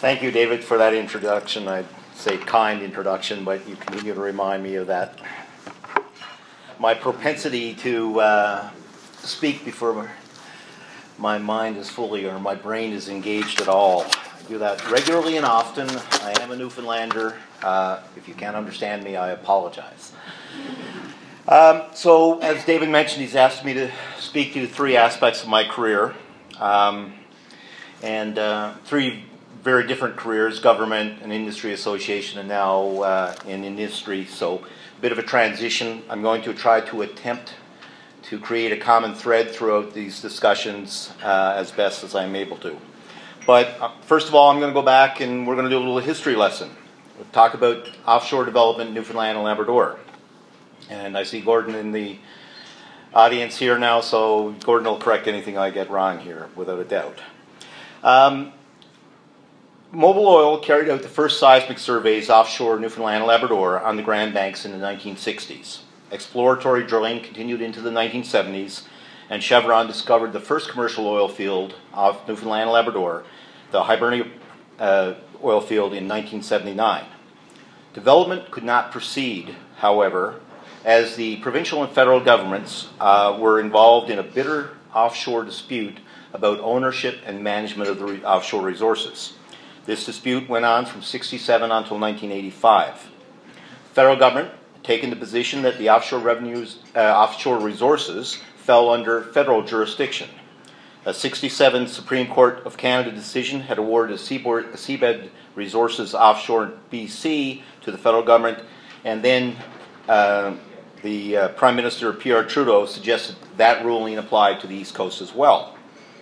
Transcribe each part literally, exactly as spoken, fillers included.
Thank you, David, for that introduction. I'd say kind introduction, but you continue to remind me of that. My propensity to uh, speak before my mind is fully, or my brain is engaged at all. I do that regularly and often. I am a Newfoundlander. Uh, if you can't understand me, I apologize. Um, so, as David mentioned, he's asked me to speak to three aspects of my career. Um, and uh, three very different careers: government, an industry association, and now uh, in industry. So a bit of a transition. I'm going to try to attempt to create a common thread throughout these discussions uh, as best as I'm able to. But uh, first of all, I'm going to go back and we're going to do a little history lesson. We'll talk about offshore development in Newfoundland and Labrador. And I see Gordon in the audience here now, so Gordon will correct anything I get wrong here, without a doubt. Um, Mobil Oil carried out the first seismic surveys offshore Newfoundland and Labrador on the Grand Banks in the nineteen sixties. Exploratory drilling continued into the nineteen seventies, and Chevron discovered the first commercial oil field off Newfoundland and Labrador, the Hibernia uh, oil field, in nineteen seventy-nine. Development could not proceed, however, as the provincial and federal governments uh, were involved in a bitter offshore dispute about ownership and management of the re- offshore resources. This dispute went on from sixty-seven until nineteen eighty-five. The federal government had taken the position that the offshore revenues, uh, offshore resources fell under federal jurisdiction. A sixty-seven Supreme Court of Canada decision had awarded a seaboard, a seabed resources offshore B C to the federal government, and then uh, the uh, Prime Minister Pierre Trudeau suggested that ruling applied to the East Coast as well.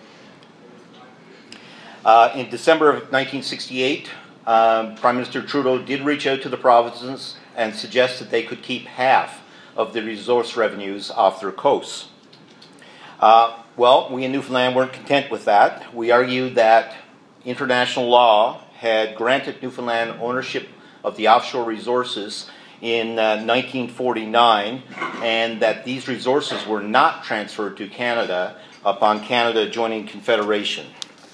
Uh, in December of nineteen sixty-eight, um, Prime Minister Trudeau did reach out to the provinces and suggest that they could keep half of the resource revenues off their coasts. Uh, well, we in Newfoundland weren't content with that. We argued that international law had granted Newfoundland ownership of the offshore resources in uh, nineteen forty-nine, and that these resources were not transferred to Canada upon Canada joining Confederation.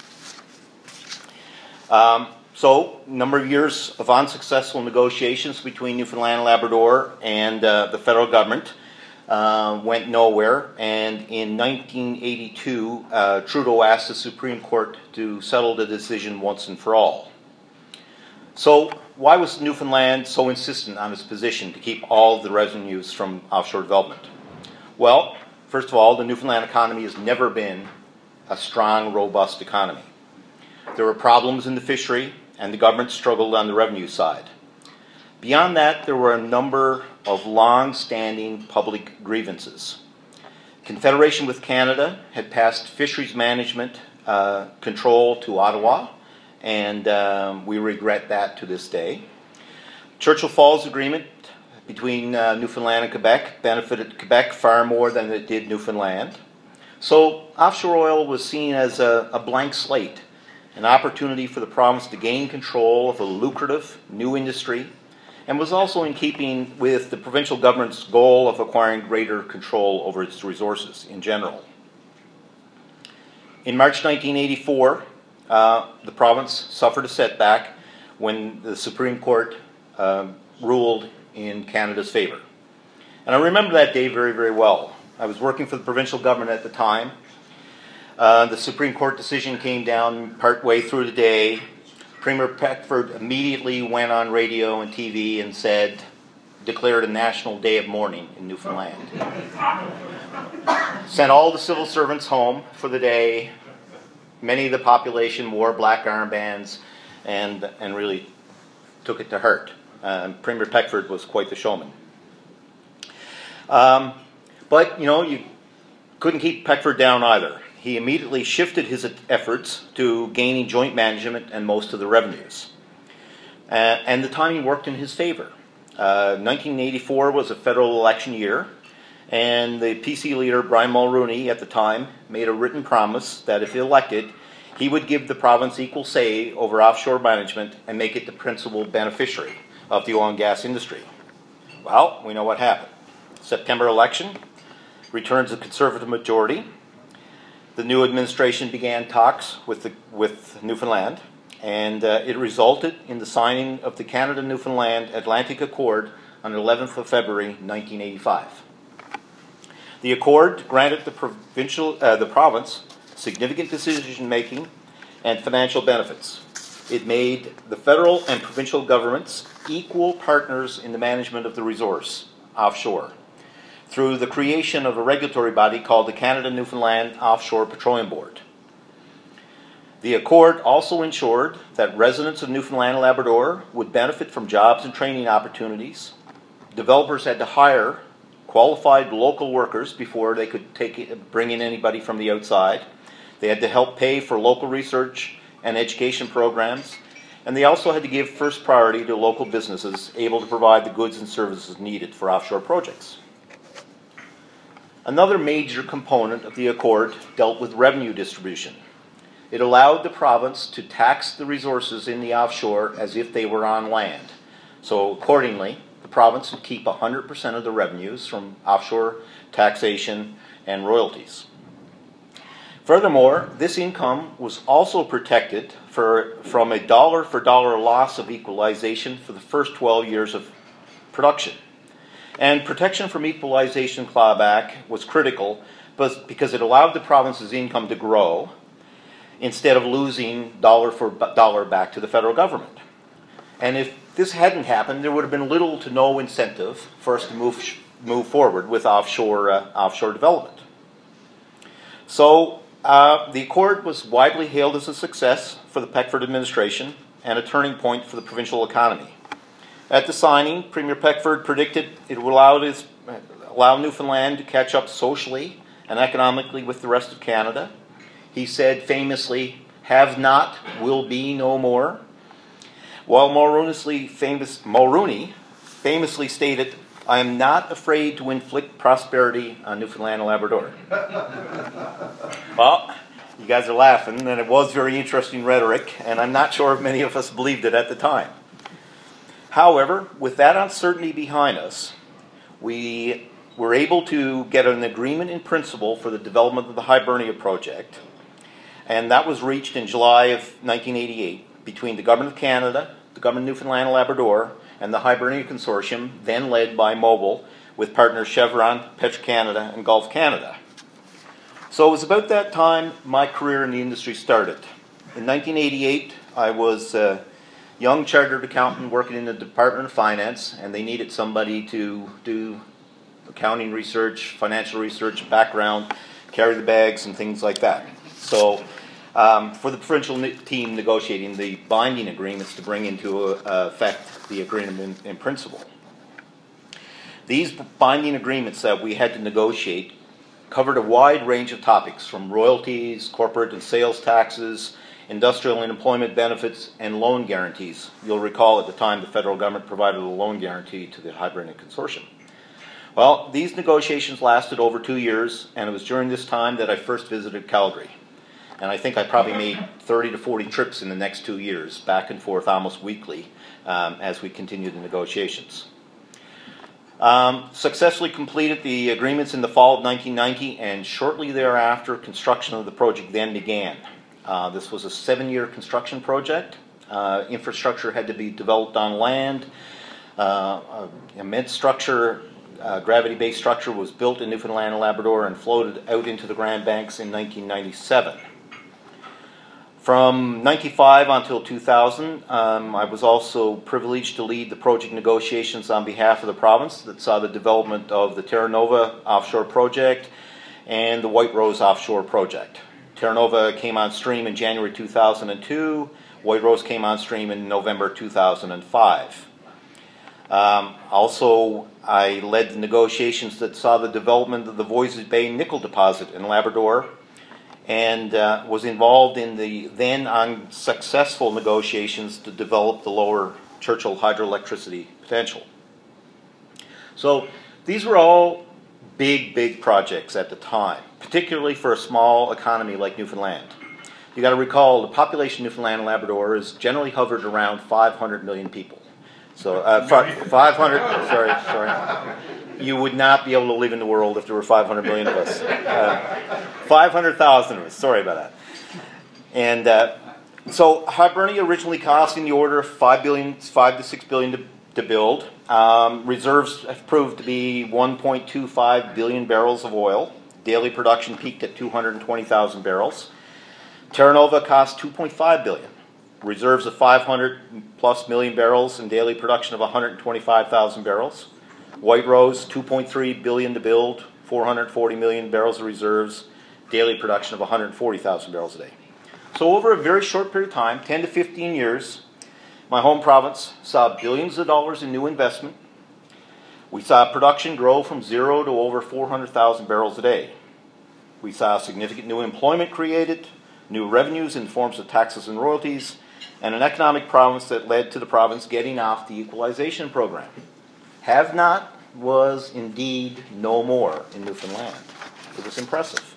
Um, so, a number of years of unsuccessful negotiations between Newfoundland and Labrador and uh, the federal government uh, went nowhere, and in nineteen eighty-two, uh, Trudeau asked the Supreme Court to settle the decision once and for all. So, why was Newfoundland so insistent on its position to keep all of the revenues from offshore development? Well, first of all, the Newfoundland economy has never been a strong, robust economy. There were problems in the fishery, and the government struggled on the revenue side. Beyond that, there were a number of long-standing public grievances. Confederation with Canada had passed fisheries management uh, control to Ottawa, and um, we regret that to this day. Churchill Falls Agreement between uh, Newfoundland and Quebec benefited Quebec far more than it did Newfoundland. So offshore oil was seen as a, a blank slate, an opportunity for the province to gain control of a lucrative new industry, and was also in keeping with the provincial government's goal of acquiring greater control over its resources in general. In March nineteen eighty-four, uh, the province suffered a setback when the Supreme Court uh, ruled in Canada's favor. And I remember that day very, very well. I was working for the provincial government at the time. Uh, the Supreme Court decision came down partway through the day. Premier Peckford immediately went on radio and T V and said, declared a national day of mourning in Newfoundland. Sent all the civil servants home for the day. Many of the population wore black armbands and, and really took it to heart. Uh, Premier Peckford was quite the showman. Um, but, you know, you couldn't keep Peckford down either. He immediately shifted his efforts to gaining joint management and most of the revenues. Uh, and the timing worked in his favor. Uh, nineteen eighty-four was a federal election year, and the P C leader, Brian Mulroney, at the time, made a written promise that if elected, he would give the province equal say over offshore management and make it the principal beneficiary of the oil and gas industry. Well, we know what happened. September election returns a Conservative majority. The new administration began talks with the, with Newfoundland, And uh, it resulted in the signing of the Canada-Newfoundland Atlantic Accord on the eleventh of February, nineteen eighty-five. The accord granted the provincial, uh, the province significant decision-making and financial benefits. It made the federal and provincial governments equal partners in the management of the resource offshore through the creation of a regulatory body called the Canada-Newfoundland Offshore Petroleum Board. The accord also ensured that residents of Newfoundland and Labrador would benefit from jobs and training opportunities. Developers had to hire qualified local workers before they could take it, bring in anybody from the outside. They had to help pay for local research and education programs, and they also had to give first priority to local businesses able to provide the goods and services needed for offshore projects. Another major component of the accord dealt with revenue distribution. It allowed the province to tax the resources in the offshore as if they were on land. So accordingly, the province would keep one hundred percent of the revenues from offshore taxation and royalties. Furthermore, this income was also protected for, from a dollar-for-dollar loss of equalization for the first twelve years of production. And protection from equalization clawback was critical but because it allowed the province's income to grow instead of losing dollar for dollar back to the federal government. And if this hadn't happened, there would have been little to no incentive for us to move, move forward with offshore, uh, offshore development. So uh, the accord was widely hailed as a success for the Peckford administration and a turning point for the provincial economy. At the signing, Premier Peckford predicted it would allow, this, allow Newfoundland to catch up socially and economically with the rest of Canada. He said famously, "Have not, will be no more." While Mulroney famous, Mulroney famously stated, "I am not afraid to inflict prosperity on Newfoundland and Labrador." Well, you guys are laughing, and it was very interesting rhetoric, and I'm not sure if many of us believed it at the time. However, with that uncertainty behind us, we were able to get an agreement in principle for the development of the Hibernia project, and that was reached in July of nineteen eighty-eight between the Government of Canada, the Government of Newfoundland and Labrador, and the Hibernia Consortium, then led by Mobil, with partners Chevron, Petro-Canada, and Gulf Canada. So it was about that time my career in the industry started. In nineteen eighty-eight, I was a young chartered accountant working in the Department of Finance, and they needed somebody to do accounting research, financial research, background, carry the bags, and things like that. So um, for the provincial team negotiating the binding agreements to bring into uh, effect the agreement in, in principle. These binding agreements that we had to negotiate covered a wide range of topics, from royalties, corporate and sales taxes, industrial and employment benefits, and loan guarantees. You'll recall at the time the federal government provided a loan guarantee to the Hibernia Consortium. Well, these negotiations lasted over two years, and it was during this time that I first visited Calgary. And I think I probably made thirty to forty trips in the next two years, back and forth almost weekly, um, as we continued the negotiations. Um, successfully completed the agreements in the fall of nineteen ninety, and shortly thereafter, construction of the project then began. Uh, this was a seven-year construction project. Uh, infrastructure had to be developed on land. Uh, an immense structure, uh, gravity-based structure, was built in Newfoundland and Labrador and floated out into the Grand Banks in nineteen ninety-seven. From ninety-five until two thousand, um, I was also privileged to lead the project negotiations on behalf of the province that saw the development of the Terra Nova offshore project and the White Rose offshore project. Terra Nova came on stream in January two thousand two. White Rose came on stream in November two thousand five. Um, also, I led the negotiations that saw the development of the Voisey's Bay nickel deposit in Labrador, and uh, was involved in the then unsuccessful negotiations to develop the Lower Churchill hydroelectricity potential. So these were all big, big projects at the time, particularly for a small economy like Newfoundland. You got to recall the population of Newfoundland and Labrador is generally hovered around five hundred million people. So uh, five hundred, sorry, sorry. You would not be able to live in the world if there were five hundred million of us. Uh, five hundred thousand of us, sorry about that. And uh, So Hibernia originally cost in the order of five billion, five to six billion to, to build. Um, reserves have proved to be one point two five billion barrels of oil. Daily production peaked at two hundred twenty thousand barrels. Terra Nova cost two point five billion. Reserves of five hundred plus million barrels and daily production of one hundred twenty-five thousand barrels. White Rose, two point three billion to build, four hundred forty million barrels of reserves, daily production of one hundred forty thousand barrels a day. So over a very short period of time, ten to fifteen years, my home province saw billions of dollars in new investment. We saw production grow from zero to over four hundred thousand barrels a day. We saw significant new employment created, new revenues in forms of taxes and royalties, and an economic province that led to the province getting off the equalization program. Have not was indeed no more in Newfoundland. It was impressive.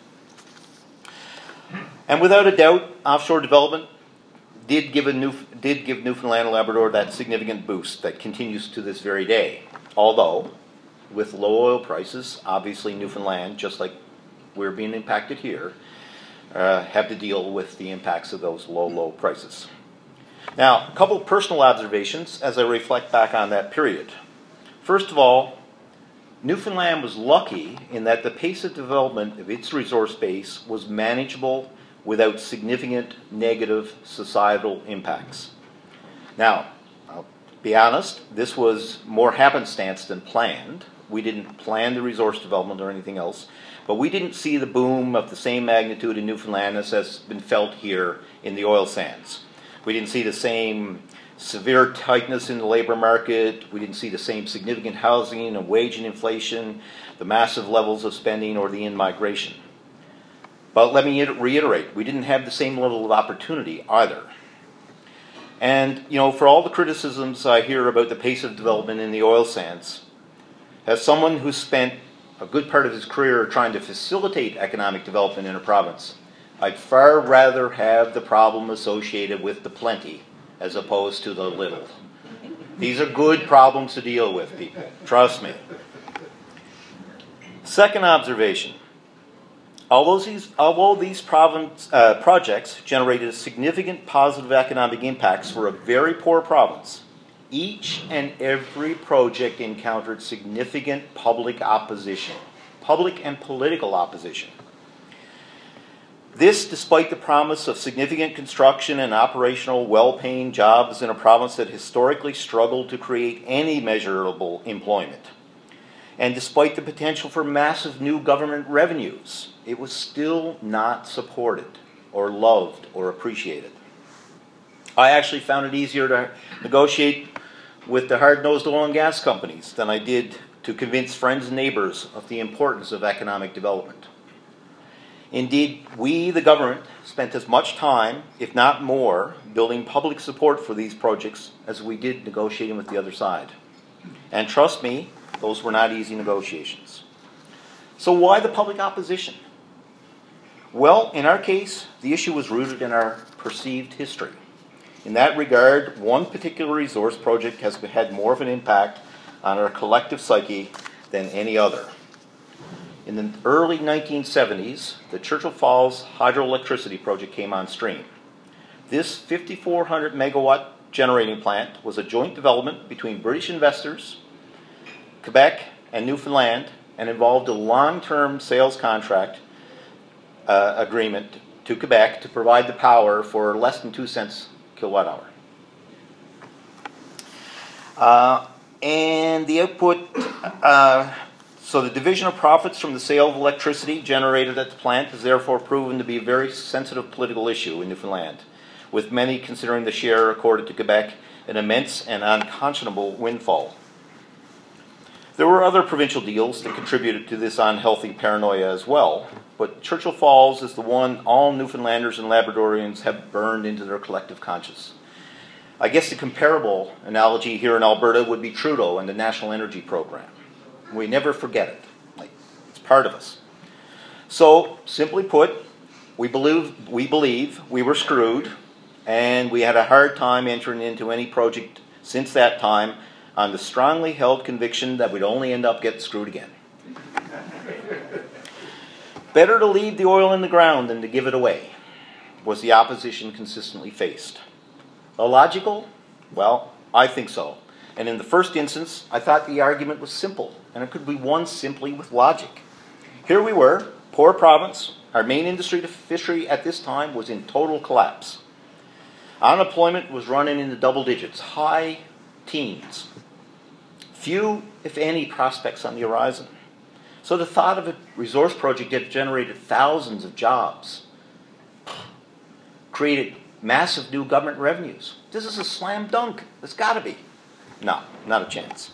And without a doubt, offshore development did give, a New, did give Newfoundland and Labrador that significant boost that continues to this very day. Although, with low oil prices, obviously Newfoundland, just like we're being impacted here, uh, have to deal with the impacts of those low, low prices. Now, a couple of personal observations as I reflect back on that period. First of all, Newfoundland was lucky in that the pace of development of its resource base was manageable without significant negative societal impacts. Now, I'll be honest, this was more happenstance than planned. We didn't plan the resource development or anything else, but we didn't see the boom of the same magnitude in Newfoundland as has been felt here in the oil sands. We didn't see the same severe tightness in the labor market. We didn't see the same significant housing and wage and inflation, the massive levels of spending, or the in-migration. But let me reiterate, we didn't have the same level of opportunity either. And, you know, for all the criticisms I hear about the pace of development in the oil sands, as someone who spent a good part of his career trying to facilitate economic development in a province, I'd far rather have the problem associated with the plenty as opposed to the little. These are good problems to deal with, people. Trust me. Second observation. Although these, although these province, uh, projects generated significant positive economic impacts for a very poor province, each and every project encountered significant public opposition, public and political opposition. This despite the promise of significant construction and operational well-paying jobs in a province that historically struggled to create any measurable employment. And despite the potential for massive new government revenues, it was still not supported or loved or appreciated. I actually found it easier to negotiate with the hard-nosed oil and gas companies than I did to convince friends and neighbors of the importance of economic development. Indeed, we, the government, spent as much time, if not more, building public support for these projects as we did negotiating with the other side. And trust me, those were not easy negotiations. So why the public opposition? Well, in our case, the issue was rooted in our perceived history. In that regard, one particular resource project has had more of an impact on our collective psyche than any other. In the early nineteen seventies, the Churchill Falls hydroelectricity project came on stream. This fifty-four hundred megawatt generating plant was a joint development between British investors, Quebec, and Newfoundland, and involved a long-term sales contract uh, agreement to Quebec to provide the power for less than two cents kilowatt hour. Uh, and the output, uh, so the division of profits from the sale of electricity generated at the plant has therefore proven to be a very sensitive political issue in Newfoundland, with many considering the share accorded to Quebec an immense and unconscionable windfall. There were other provincial deals that contributed to this unhealthy paranoia as well, but Churchill Falls is the one all Newfoundlanders and Labradorians have burned into their collective conscience. I guess the comparable analogy here in Alberta would be Trudeau and the National Energy Program. We never forget it. Like, it's part of us. So, simply put, we believe, we believe we were screwed, and we had a hard time entering into any project since that time on the strongly held conviction that we'd only end up getting screwed again. Better to leave the oil in the ground than to give it away. was the opposition consistently faced. Illogical? Well, I think so. And in the first instance, I thought the argument was simple, and it could be won simply with logic. Here we were, poor province. Our main industry, the fishery, at this time was in total collapse. Unemployment was running in the double digits, high teens. Few, if any, prospects on the horizon. So the thought of a resource project that generated thousands of jobs, created massive new government revenues. This is a slam dunk. It's got to be. No, not a chance.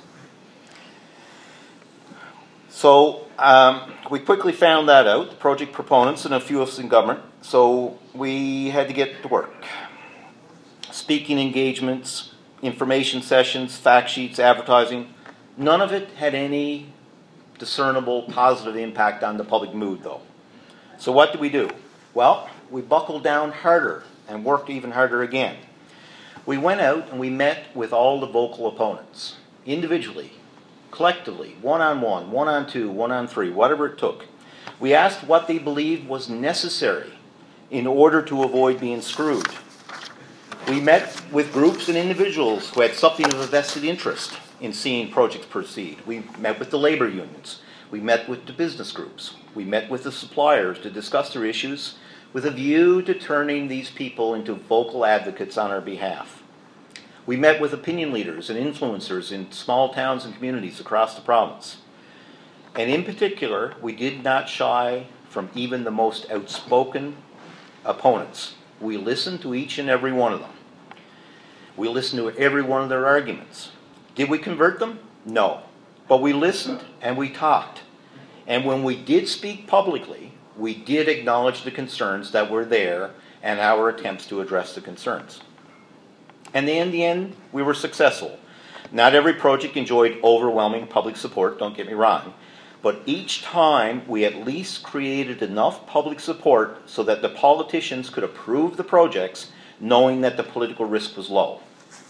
So um, we quickly found that out, the project proponents and a few of us in government. So we had to get to work. Speaking engagements, information sessions, fact sheets, advertising. None of it had any discernible positive impact on the public mood, though. So what did we do? Well, we buckled down harder and worked even harder again. We went out and we met with all the vocal opponents, individually, collectively, one-on-one, one-on-two, one-on-three, whatever it took. We asked what they believed was necessary in order to avoid being screwed. We met with groups and individuals who had something of a vested interest in seeing projects proceed. We met with the labor unions. We met with the business groups. We met with the suppliers to discuss their issues with a view to turning these people into vocal advocates on our behalf. We met with opinion leaders and influencers in small towns and communities across the province. And in particular, we did not shy from even the most outspoken opponents. We listened to each and every one of them. We listened to every one of their arguments. Did we convert them? No. But we listened and we talked. And when we did speak publicly, we did acknowledge the concerns that were there and our attempts to address the concerns. And in the end, we were successful. Not every project enjoyed overwhelming public support, don't get me wrong. But each time, we at least created enough public support so that the politicians could approve the projects, knowing that the political risk was low.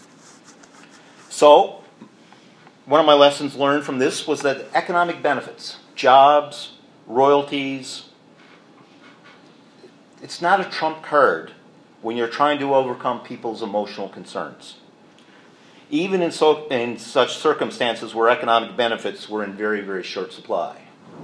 So, one of my lessons learned from this was that economic benefits, jobs, royalties, it's not a trump card when you're trying to overcome people's emotional concerns. Even in, so, in such circumstances where economic benefits were in very, very short supply.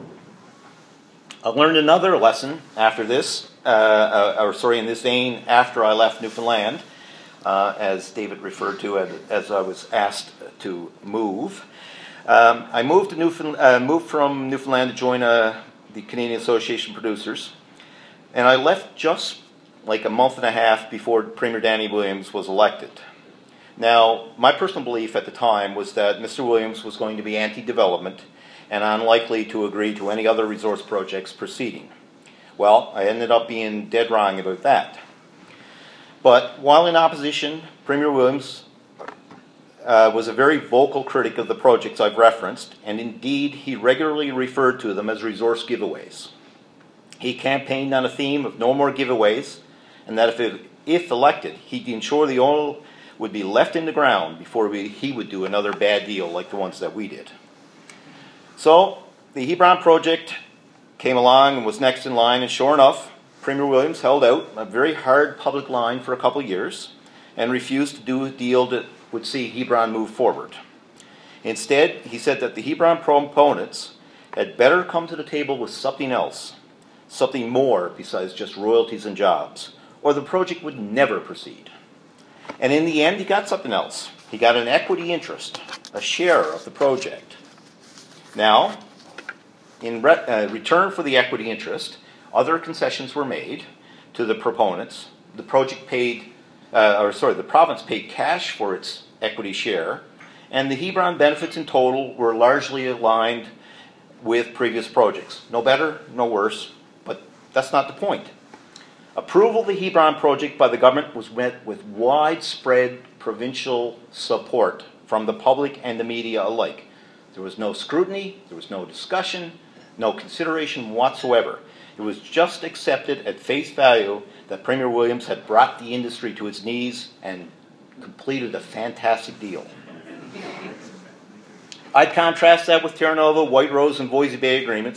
I learned another lesson after this, uh, uh, or sorry, in this vein, after I left Newfoundland, uh, as David referred to as, as I was asked to move. Um, I moved to Newfoundland, uh, moved from Newfoundland to join uh, the Canadian Association of Producers, and I left just like a month and a half before Premier Danny Williams was elected. Now, my personal belief at the time was that Mister Williams was going to be anti-development and unlikely to agree to any other resource projects proceeding. Well, I ended up being dead wrong about that. But while in opposition, Premier Williams uh, was a very vocal critic of the projects I've referenced, and indeed he regularly referred to them as resource giveaways. He campaigned on a theme of no more giveaways, and that if, it, if elected, he'd ensure the oil would be left in the ground before we, he would do another bad deal like the ones that we did. So the Hebron project came along and was next in line, and sure enough, Premier Williams held out a very hard public line for a couple of years and refused to do a deal that would see Hebron move forward. Instead, he said that the Hebron proponents had better come to the table with something else, something more besides just royalties and jobs, or the project would never proceed. And in the end, he got something else. He got an equity interest, a share of the project. Now, in re uh, return for the equity interest, other concessions were made to the proponents. The project paid, uh, or sorry, the province paid cash for its equity share, and the Hebron benefits in total were largely aligned with previous projects. No better, no worse, but that's not the point. Approval of the Hebron project by the government was met with widespread provincial support from the public and the media alike. There was no scrutiny, there was no discussion, no consideration whatsoever. It was just accepted at face value that Premier Williams had brought the industry to its knees and completed a fantastic deal. I'd contrast that with Terra Nova, White Rose, and Voisey Bay agreements,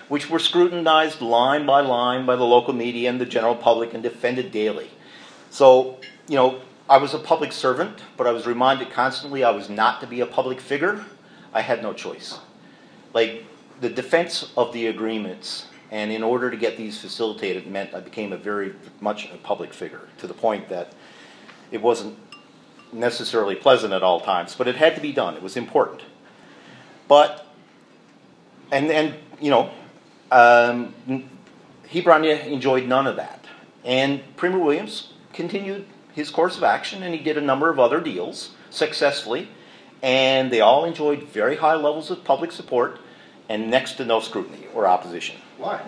which were scrutinized line by line by the local media and the general public and defended daily. So, you know, I was a public servant, but I was reminded constantly I was not to be a public figure. I had no choice. Like, the defense of the agreements, and in order to get these facilitated, meant I became a very much a public figure, to the point that it wasn't necessarily pleasant at all times, but it had to be done. It was important. But, and, and you know, um, Hebron enjoyed none of that. And Premier Williams continued his course of action, and he did a number of other deals successfully, and they all enjoyed very high levels of public support and next to no scrutiny or opposition. Why?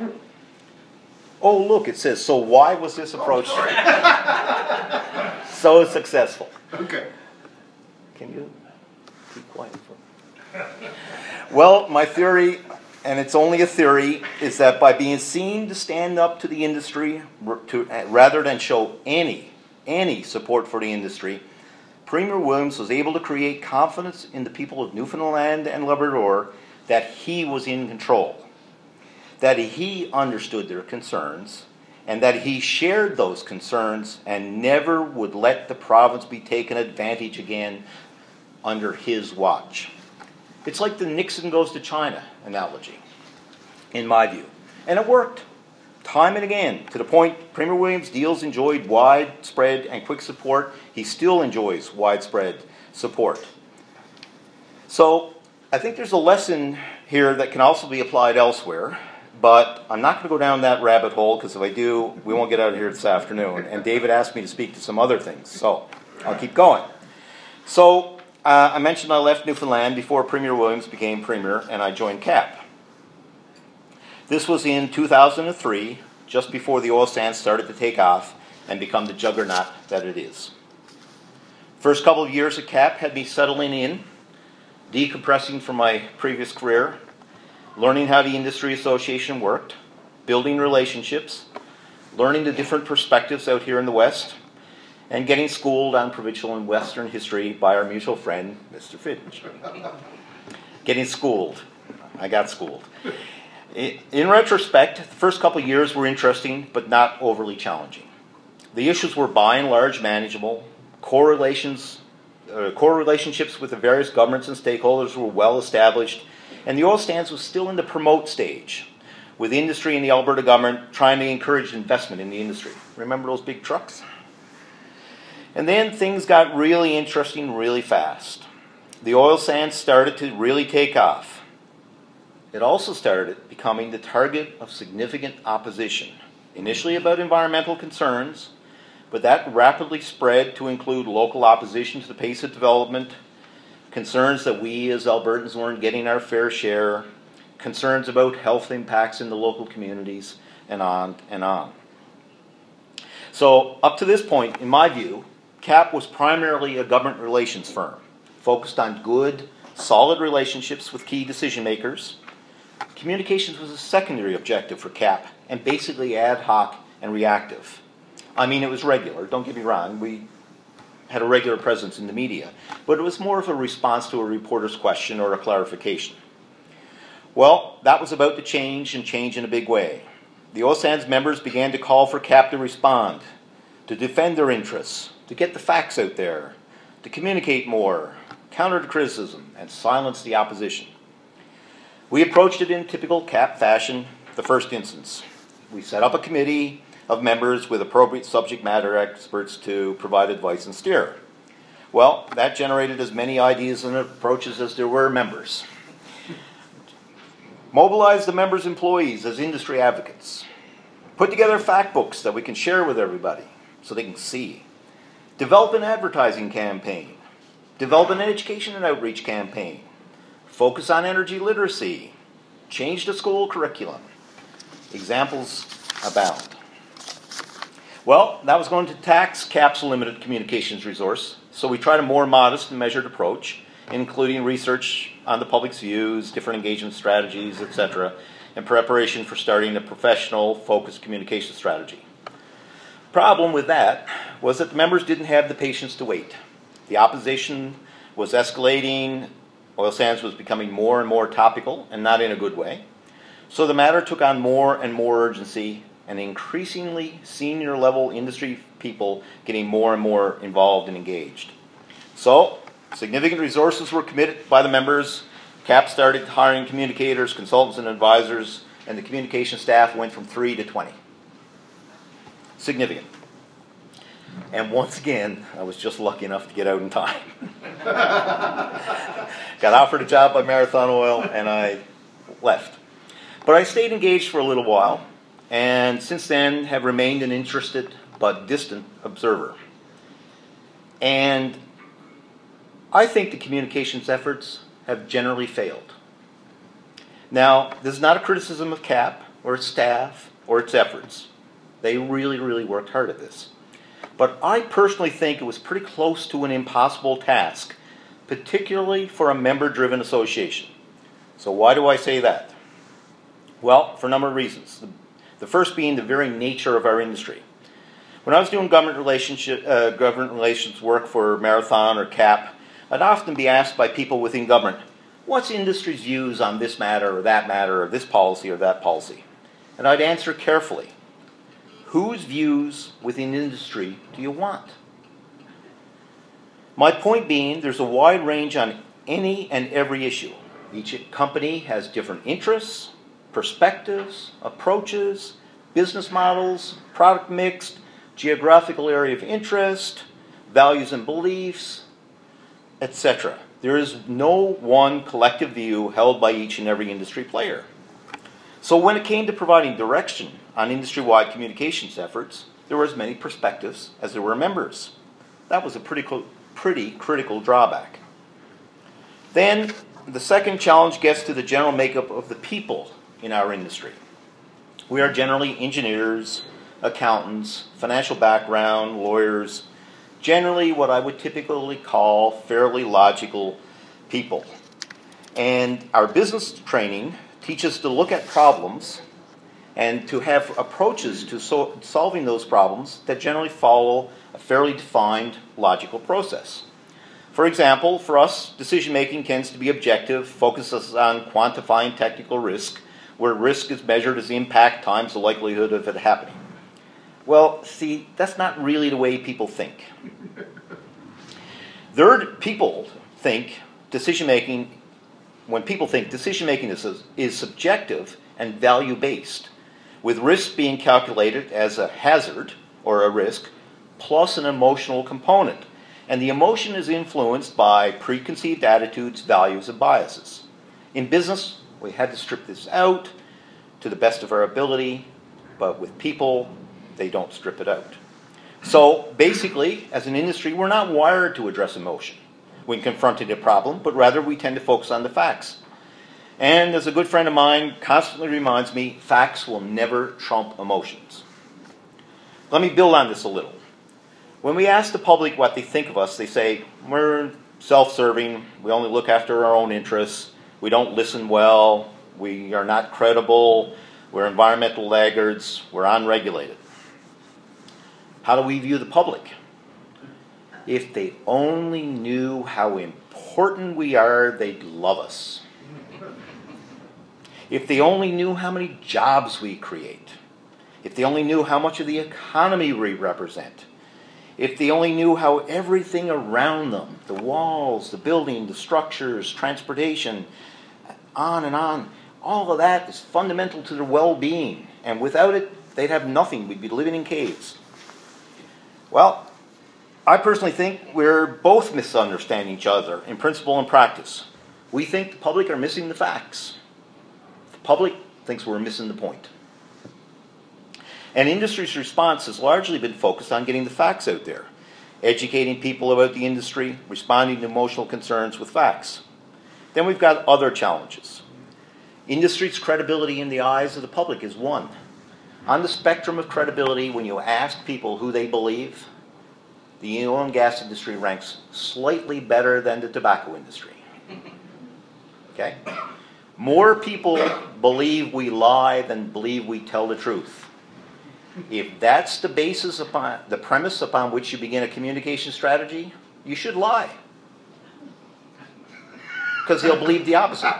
Oh, look, it says, so why was this approach Oh, so successful? okay. Can you keep quiet for a minute? Well, my theory, and it's only a theory, is that by being seen to stand up to the industry to, rather than show any, any support for the industry, Premier Williams was able to create confidence in the people of Newfoundland and Labrador that he was in control, that he understood their concerns, and that he shared those concerns and never would let the province be taken advantage again under his watch. It's like the Nixon goes to China analogy, in my view. And it worked, time and again, to the point Premier Williams' deals enjoyed widespread and quick support. He still enjoys widespread support. So I think there's a lesson here that can also be applied elsewhere, but I'm not going to go down that rabbit hole, because if I do, we won't get out of here this afternoon. And David asked me to speak to some other things, so I'll keep going. So uh, I mentioned I left Newfoundland before Premier Williams became Premier, and I joined C A P. This was in two thousand three, just before the oil sands started to take off and become the juggernaut that it is. First couple of years at C A P had me settling in, decompressing from my previous career, learning how the industry association worked, building relationships, learning the different perspectives out here in the West, and getting schooled on provincial and Western history by our mutual friend, Mister Finch. Getting schooled. I got schooled. In retrospect, the first couple of years were interesting, but not overly challenging. The issues were by and large manageable. Core relations, uh, core relationships with the various governments and stakeholders were well established, and the oil sands was still in the promote stage, with industry and the Alberta government trying to encourage investment in the industry. Remember those big trucks? And then things got really interesting really fast. The oil sands started to really take off. It also started becoming the target of significant opposition, initially about environmental concerns, but that rapidly spread to include local opposition to the pace of development, concerns that we as Albertans weren't getting our fair share, concerns about health impacts in the local communities, and on and on. So up to this point, in my view, C A P was primarily a government relations firm, focused on good, solid relationships with key decision makers. Communications was a secondary objective for C A P, and basically ad hoc and reactive. I mean, it was regular, don't get me wrong, we had a regular presence in the media, but it was more of a response to a reporter's question or a clarification. Well, that was about to change, and change in a big way. The oil sands members began to call for C A P to respond, to defend their interests, to get the facts out there, to communicate more, counter the criticism, and silence the opposition. We approached it in typical C A P fashion, the first instance. We set up a committee of members with appropriate subject matter experts to provide advice and steer. Well, that generated as many ideas and approaches as there were members. Mobilize the members' employees as industry advocates. Put together fact books that we can share with everybody so they can see. Develop an advertising campaign. Develop an education and outreach campaign. Focus on energy literacy. Change the school curriculum. Examples abound. Well, that was going to tax C A P's limited communications resource, so we tried a more modest and measured approach, including research on the public's views, different engagement strategies, et cetera, in preparation for starting a professional, focused communication strategy. Problem with that was that the members didn't have the patience to wait. The opposition was escalating, oil sands was becoming more and more topical, and not in a good way. So the matter took on more and more urgency, and increasingly senior level industry people getting more and more involved and engaged. So significant resources were committed by the members. C A P started hiring communicators, consultants, and advisors, and the communication staff went from three to twenty. Significant. And once again, I was just lucky enough to get out in time. Got offered a job by Marathon Oil, and I left. But I stayed engaged for a little while, and since then have remained an interested but distant observer. And I think the communications efforts have generally failed. Now, this is not a criticism of C A P or its staff or its efforts. They really, really worked hard at this. But I personally think it was pretty close to an impossible task, particularly for a member-driven association. So why do I say that? Well, for a number of reasons. The, the first being the very nature of our industry. When I was doing government relationship, uh, government relations work for Marathon or C A P, I'd often be asked by people within government, what's industry's views on this matter or that matter or this policy or that policy? And I'd answer carefully, whose views within industry do you want? My point being, there's a wide range on any and every issue. Each company has different interests, perspectives, approaches, business models, product mix, geographical area of interest, values and beliefs, et cetera. There is no one collective view held by each and every industry player. So when it came to providing direction on industry-wide communications efforts, there were as many perspectives as there were members. That was a pretty, pretty critical drawback. Then the second challenge gets to the general makeup of the people in our industry. We are generally engineers, accountants, financial background, lawyers, generally what I would typically call fairly logical people. And our business training teaches us to look at problems and to have approaches to so solving those problems that generally follow a fairly defined logical process. For example, for us, decision-making tends to be objective, focuses on quantifying technical risk, where risk is measured as the impact times the likelihood of it happening. Well, see, that's not really the way people think. Third, people think decision-making, when people think decision-making is, is subjective and value-based, with risk being calculated as a hazard or a risk plus an emotional component. And the emotion is influenced by preconceived attitudes, values, and biases. In business, we had to strip this out to the best of our ability, but with people, they don't strip it out. So basically, as an industry, we're not wired to address emotion when confronting a problem, but rather we tend to focus on the facts. And as a good friend of mine constantly reminds me, facts will never trump emotions. Let me build on this a little. When we ask the public what they think of us, they say, we're self-serving, we only look after our own interests, we don't listen well, we are not credible, we're environmental laggards, we're unregulated. How do we view the public? If they only knew how important we are, they'd love us. If they only knew how many jobs we create. If they only knew how much of the economy we represent. If they only knew how everything around them, the walls, the building, the structures, transportation, on and on, all of that is fundamental to their well-being. And without it, they'd have nothing. We'd be living in caves. Well, I personally think we're both misunderstanding each other in principle and practice. We think the public are missing the facts. The public thinks we're missing the point. And industry's response has largely been focused on getting the facts out there, educating people about the industry, responding to emotional concerns with facts. Then we've got other challenges. Industry's credibility in the eyes of the public is one. On the spectrum of credibility, when you ask people who they believe, the oil and gas industry ranks slightly better than the tobacco industry. Okay? More people believe we lie than believe we tell the truth. If that's the basis upon, the premise upon which you begin a communication strategy, you should lie. because he'll believe the opposite.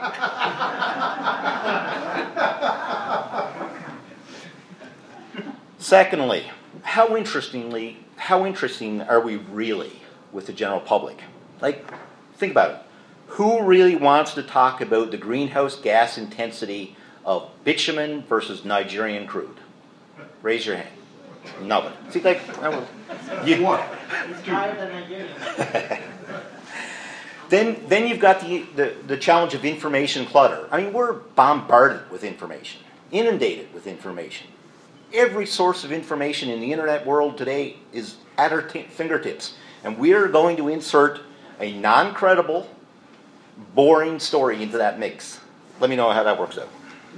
Secondly, how interestingly, how interesting are we really with the general public? Like, think about it. Who really wants to talk about the greenhouse gas intensity of bitumen versus Nigerian crude? Raise your hand. Nobody. See, like, I was, you want. It's higher than Nigerian. Then, then you've got the, the, the challenge of information clutter. I mean, we're bombarded with information, inundated with information. Every source of information in the internet world today is at our t- fingertips. And we're going to insert a non-credible, boring story into that mix. Let me know how that works out.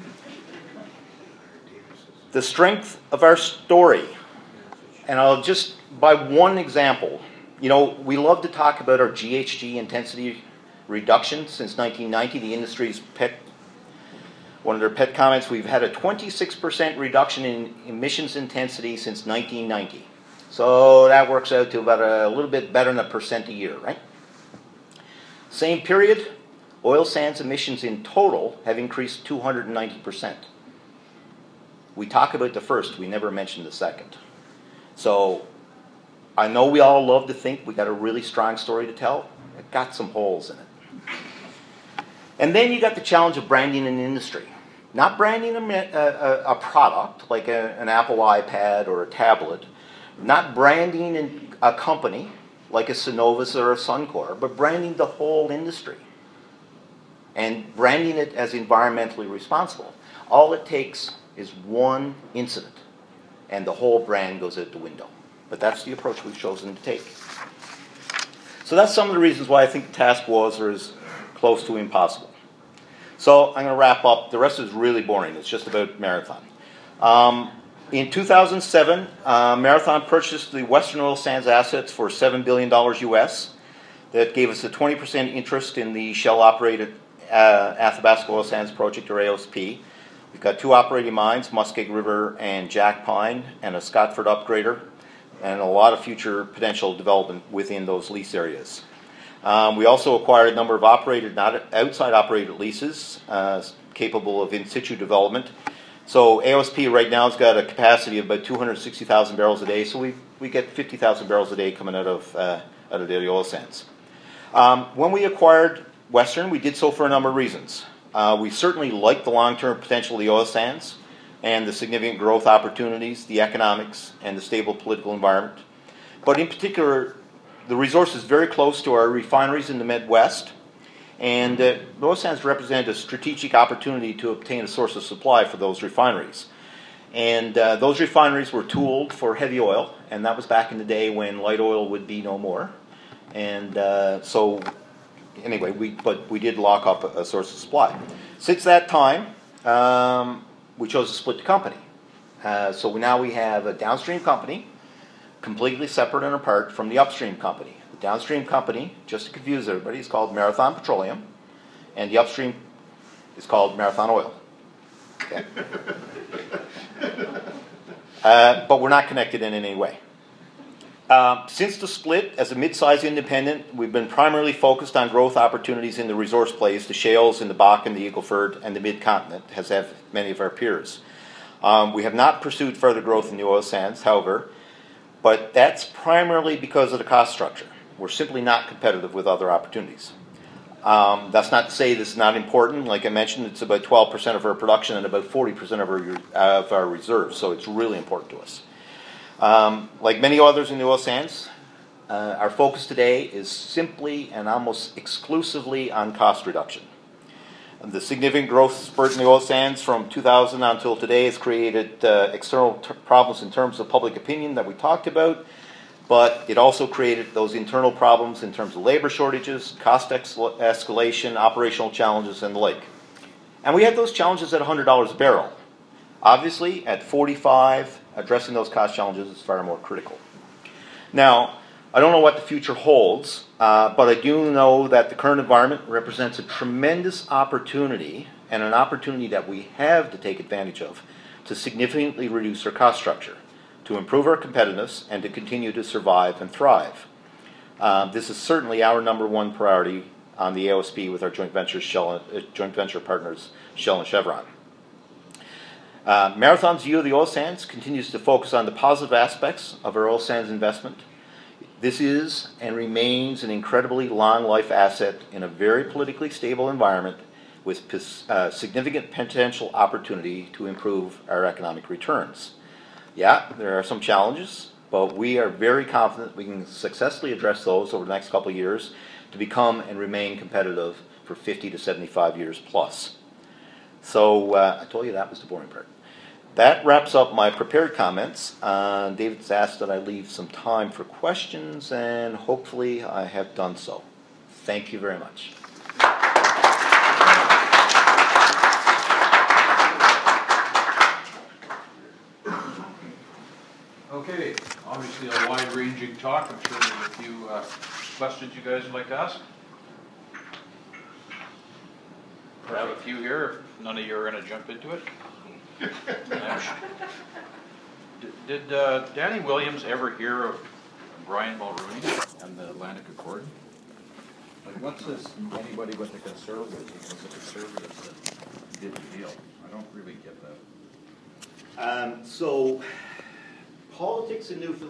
The strength of our story. And I'll just, by one example, you know, we love to talk about our G H G intensity reduction since nineteen ninety. The industry's pet, one of their pet comments, we've had a twenty-six percent reduction in emissions intensity since nineteen ninety. So that works out to about a little bit better than a percent a year, right? Same period, oil sands emissions in total have increased two hundred ninety percent. We talk about the first, we never mention the second. So I know we all love to think we got a really strong story to tell. It got some holes in it. And then you got the challenge of branding an industry. Not branding a, a, a product like a, an Apple iPad or a tablet. Not branding a company like a Synovus or a Suncor, but branding the whole industry. And branding it as environmentally responsible. All it takes is one incident, and the whole brand goes out the window. But that's the approach we've chosen to take. So that's some of the reasons why I think the task was or is close to impossible. So I'm going to wrap up. The rest is really boring. It's just about Marathon. Um, in two thousand seven, uh, Marathon purchased the Western Oil Sands assets for seven billion dollars U S. That gave us a twenty percent interest in the Shell-operated uh, Athabasca Oil Sands Project, or A O S P. We've got two operating mines, Muskeg River and Jack Pine, and a Scotford upgrader, and a lot of future potential development within those lease areas. Um, we also acquired a number of operated, not outside operated leases, uh, capable of in situ development. So A O S P right now has got a capacity of about two hundred sixty thousand barrels a day, so we we get fifty thousand barrels a day coming out of uh, out of the oil sands. Um, when we acquired Western, we did so for a number of reasons. Uh, we certainly like the long-term potential of the oil sands and the significant growth opportunities, the economics, and the stable political environment. But in particular, the resource is very close to our refineries in the Midwest, and uh, the oil sands represent a strategic opportunity to obtain a source of supply for those refineries. And uh, those refineries were tooled for heavy oil, and that was back in the day when light oil would be no more. And uh, so, anyway, we but we did lock up a, a source of supply. Since that time, um, we chose to split the company. Uh, so now we have a downstream company, completely separate and apart from the upstream company. The downstream company, just to confuse everybody, is called Marathon Petroleum, and the upstream is called Marathon Oil. Okay. Uh, but we're not connected in any way. Uh, since the split, as a mid-sized independent, we've been primarily focused on growth opportunities in the resource plays, the shales in the Bakken, the Eagle Ford, and the Mid-Continent, as have many of our peers. Um, we have not pursued further growth in the oil sands, however, but that's primarily because of the cost structure. We're simply not competitive with other opportunities. Um, that's not to say this is not important. Like I mentioned, it's about twelve percent of our production and about forty percent of our, of our reserves, so it's really important to us. Um, like many others in the oil sands, uh, our focus today is simply and almost exclusively on cost reduction. And the significant growth spurt in the oil sands from two thousand until today has created uh, external t- problems in terms of public opinion that we talked about, but it also created those internal problems in terms of labor shortages, cost ex- escalation, operational challenges, and the like. And we had those challenges at one hundred dollars a barrel. Obviously, at forty-five, addressing those cost challenges is far more critical. Now, I don't know what the future holds, uh, but I do know that the current environment represents a tremendous opportunity, and an opportunity that we have to take advantage of, to significantly reduce our cost structure, to improve our competitiveness, and to continue to survive and thrive. Uh, this is certainly our number one priority on the A O S P with our joint venture Shell, uh, joint venture partners Shell and Chevron. Uh, Marathon's view of the oil sands continues to focus on the positive aspects of our oil sands investment. This is and remains an incredibly long life asset in a very politically stable environment with uh, significant potential opportunity to improve our economic returns. Yeah, there are some challenges, but we are very confident we can successfully address those over the next couple of years to become and remain competitive for fifty to seventy-five years plus. So uh, I told you that was the boring part. That wraps up my prepared comments. Uh, David's asked that I leave some time for questions, and hopefully I have done so. Thank you very much. Okay, obviously a wide-ranging talk. I'm sure there's a few uh, questions you guys would like to ask. I have a few here, if none of you are going to jump into it. Did, did uh, Danny Williams ever hear of Brian Mulrooney and the Atlantic Accord? Like, what's this, anybody but the conservatives? It was the conservatives that did the deal. I don't really get that. Um, so, politics in Newfoundland